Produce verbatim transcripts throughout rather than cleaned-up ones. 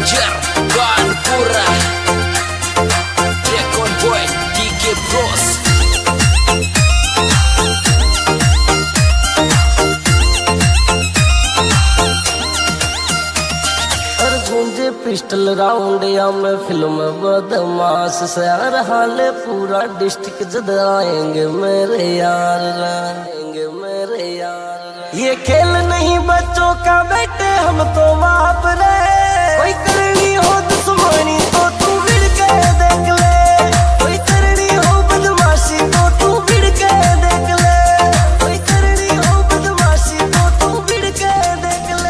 Danger, Ganpura, Recon Boy, D K Bros. गूंजे pistol round या मैं फिल्म बदमाश से हर हाल पूरा डिस्ट्रिक्ट जद आएंगे मेरे यार आएंगे मेरे यार। ये खेल नहीं बच्चों का बेटे हम तो बाप रे, कोई करनी हो दुश्मनी तो तू भिड़ के देख ले, कोई करनी हो बदमाशी तो तू भिड़ के देख ले, कोई करनी हो बदमाशी तो तू भिड़ के देख ले।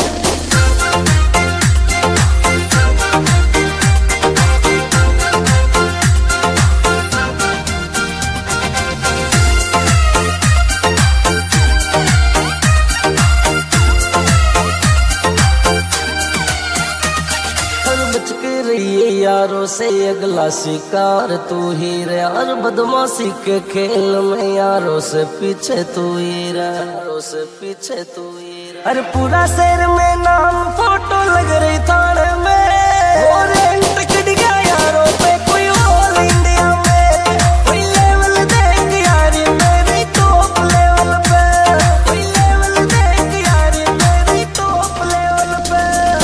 यारों से अगला शिकार तू ही रे, और बदमाशी के खेल में यारों से पीछे तू ही रे, यारों से पीछे तू ही रे। अरे पूरा शहर में नाम फोटो लग रही थाने में, और टकट गया यारों पे कोई ऑल इंडिया में, कोई लेवल देख यारी मेरी टॉप लेवल पे, कोई लेवल देख यारी मेरी टॉप लेवल पे।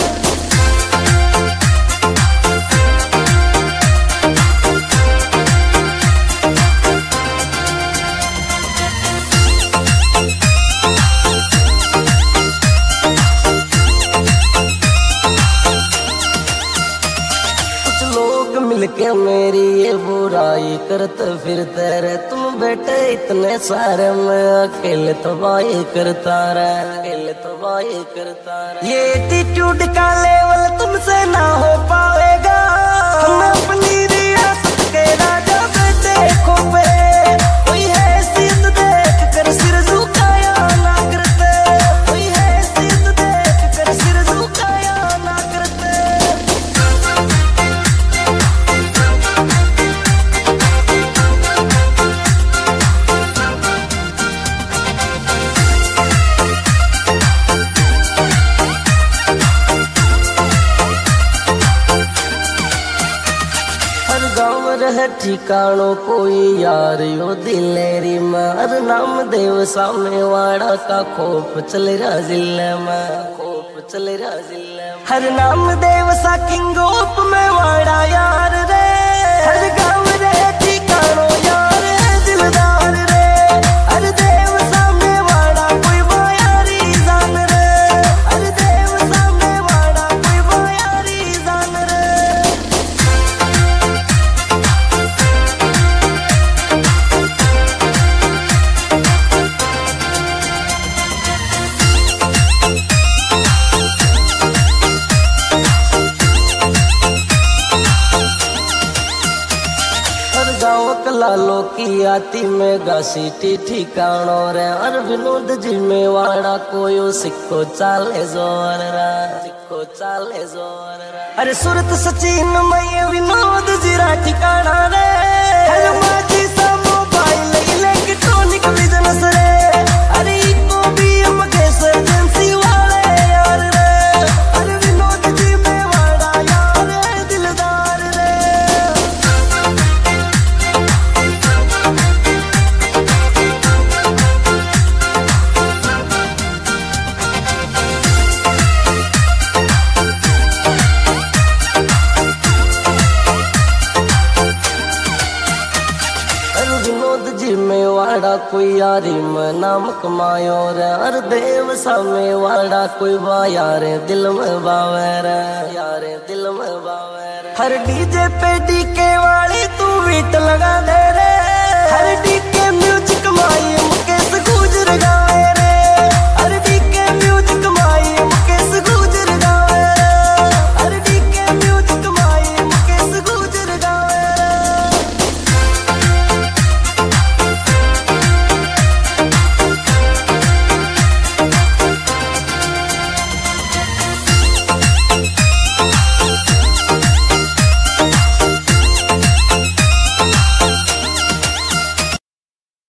मिलके मेरी ये बुराई करते फिरते रे, तुम बेटे इतने सारे मैं अकेले तबाही करता रे, अकेले तबाही करता रे। ये एटीट्यूड का लेवल तुमसे ना हो पाएगा, हम अपनी रियासत के राजा बेटे को पे, कोई हैसियत देख कर सिर झुकाया ना करते, कोई हैसियत देख कर सिर झुकाया ना करते। रह ठिकानों कोई यार यो दिलेरी मार, नाम देव सामने वाड़ा का खोप चल रहा जिले में, खोप चल रहा जिले में। हर नाम देव सा किंग ऑफ में वाड़ा यार रे, हर गाँव रहे ठिकानों यार है दिलदार रे, हर देव सामने वाड़ा कोई बायारी जान रे, हर देव सामने वाड़ा कोई बायारी जान रे। लालो की आती में घसीटी ठिकानो रे, और विनोद जी में वाड़ा कोई सिक्को चाले जोर रा, सिक्को चाले जोर रा। अरे सूरत सचिन में विनोद जी रा ठिकाना रे, अरे माजी सा मोबाइल इलेक्ट्रॉनिक बिजनेस रे, अरे इको भी हम कैसे एजेंसी वाले यार रे, अरे विनोद जी में वाड़ा यार है दिलदार रे। वाड़ा कोई यारी में नाम कमायो रे, और देव सामे वाड़ा कोई बा यारे दिल में बावे रे, यारे दिल में बावे रे। हर डीजे पे डीके वाली तू बीट लगा दे रे, हर डीके म्यूजिक माई